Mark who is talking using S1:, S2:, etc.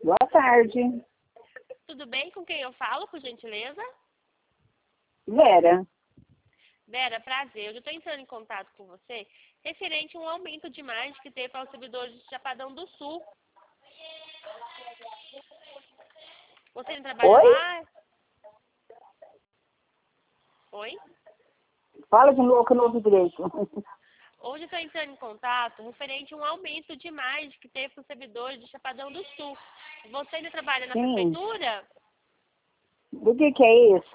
S1: Boa tarde.
S2: Tudo bem? Com quem eu falo, por gentileza?
S1: Vera.
S2: Vera, prazer. Eu estou entrando em contato com você referente a um aumento de margem que teve para os servidores de Chapadão do Sul. Você ainda trabalha
S1: Oi?
S2: lá? Oi?
S1: Fala de novo que eu não ouvi direito.
S2: Hoje eu estou entrando em contato referente a um aumento de margem que teve para os servidores de Chapadão do Sul. Você ainda trabalha na
S1: Sim.
S2: prefeitura?
S1: Do que é isso?